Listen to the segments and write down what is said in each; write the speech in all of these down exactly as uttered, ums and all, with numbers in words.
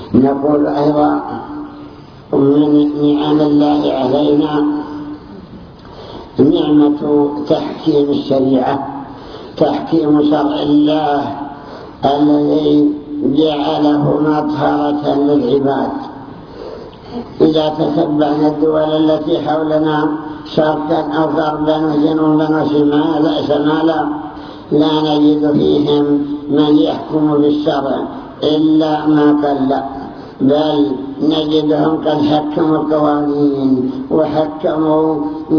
نقول أيضا من نعم الله علينا نعمة تحكيم الشريعة، تحكيم شرع الله الذي جعله مطهرة للعباد. إذا تتبعنا الدول التي حولنا شرقا أو غربا وجنوبا وشمالا لا نجد فيهم من يحكم بالشرع إلا ما قل، بل نجدهم قد حكموا القوانين وحكموا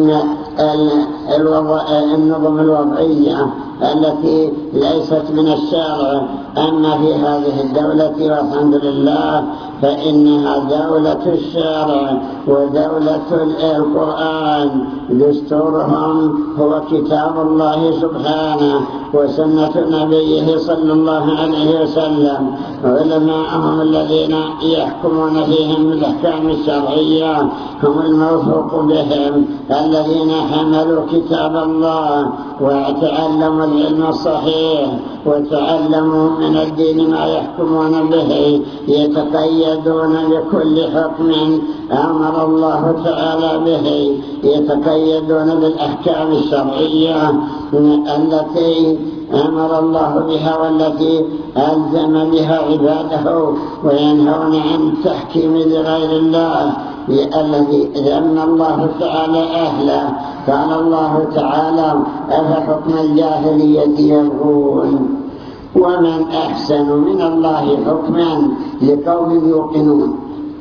النظم الوضعية التي ليست من الشرع. أما في هذه الدولة والحمد لله فإنها دولة الشرع ودولة القرآن، دستورهم هو كتاب الله سبحانه وسنة نبيه صلى الله عليه وسلم. علماءهم الذين يحكمون فيهم بالأحكام الشرعية هم الموثوق بهم الذين حملوا كتاب الله وتعلموا العلم الصحيح وتعلموا من الدين ما يحكمون به، يتقيدون بكل حكم أمر الله تعالى به، يتقيدون بالأحكام الشرعية التي أمر الله بها والتي ألزم بها عباده، وينهون عن التحكيم لغير الله الذي ذم الله تعالى أهله. قال الله تعالى: أفحكم الجاهلية يبغون ومن أحسن من الله حكما لقوم يوقنون.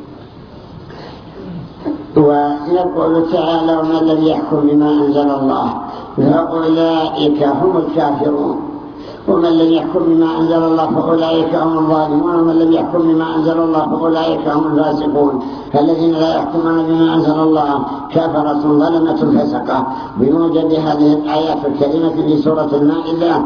ويقول تعالى: ومن لم يحكم بما أنزل الله فأولئك هم الكافرون، ومن لم يحكم بما أنزل الله فأولئك هم الظالمون، ومن لم يحكم بما أنزل الله فأولئك هم الفاسقون. فالذين لا يحكمون بما أنزل الله كفرة ظلمة فسقة. بموجب هذه الآيات الكريمة في سورة المائدة،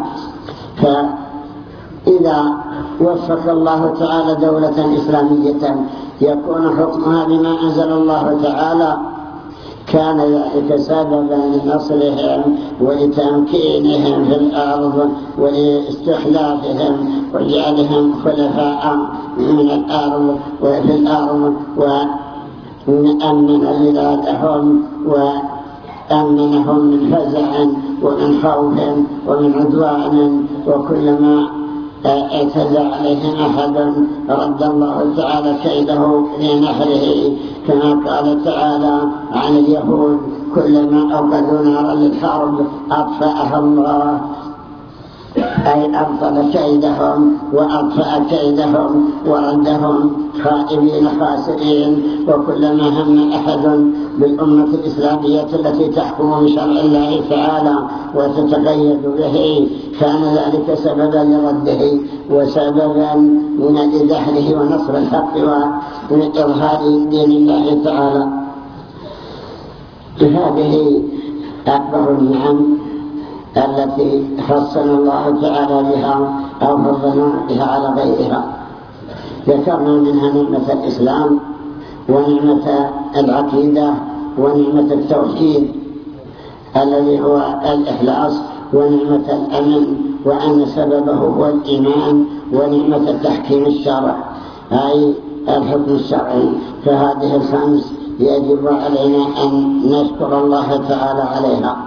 فإذا وفق الله تعالى دولة إسلامية يكون حكمها بما أنزل الله تعالى كان ذلك سببا لنصرهم ولتمكينهم في الأرض ولاستخلافهم وجعلهم خلفاء من الأرض وفي الأرض، وأمن بلادهم وأمنهم من فزع ومن خوف ومن عدوان، وكلما اعتدى عليهم أحد رد الله تعالى كيده في نحره، كما قال تعالى عن اليهود: كلما أوقدوا نارا للحرب أطفأها الله، أي أبطل كيدهم وأطفأ كيدهم وردهم خائبين خاسرين. وكلما هم أحد بالأمة الإسلامية التي تحكم بشرع الله تعالى وتتقيد به كان ذلك سببا لرده وسببا من لدحره ونصر الحق وإظهار دين الله تعالى. هذه أكبر النعم التي خصنا الله تعالى بها أو فضلنا بها على غيرها. ذكرنا منها نعمة الإسلام ونعمة العقيدة ونعمة التوحيد الذي هو الإخلاص، ونعمة الأمن وأن سببه هو الإيمان، ونعمة التحكيم الشرعي أي الحكم الشرعي. فهذه الخمس يجب علينا أن نشكر الله تعالى عليها.